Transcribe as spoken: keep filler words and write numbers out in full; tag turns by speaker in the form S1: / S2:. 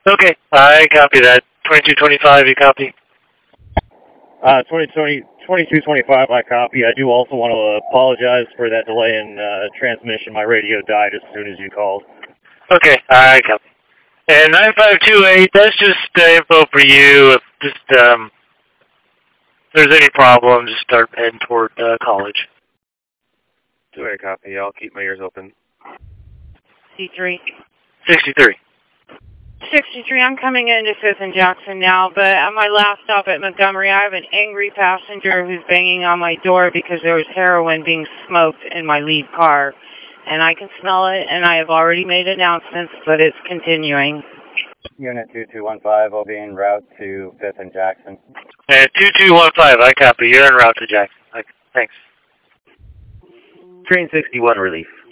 S1: Okay, I copy that. twenty-two twenty-five, you copy?
S2: Uh, twenty twenty, twenty-two twenty-five, I copy. I do also want to apologize for that delay in uh, transmission. My radio died as soon as you called.
S1: Okay, I copy. And nine five two eight, that's just uh, info for you. If just, um, if there's any problems, just start heading toward uh, college.
S3: two eight copy. I'll keep my ears open.
S4: C three.
S1: sixty-three.
S4: sixty-three, I'm coming into fifth and Jackson now, but at my last stop at Montgomery, I have an angry passenger who's banging on my door because there was heroin being smoked in my lead car. And I can smell it, and I have already made announcements, but it's continuing.
S5: Unit two two one five, I'll be en route to fifth and Jackson.
S1: And two two one five, I copy. You're en route to Jackson. I, thanks.
S2: Train sixty-one, relief.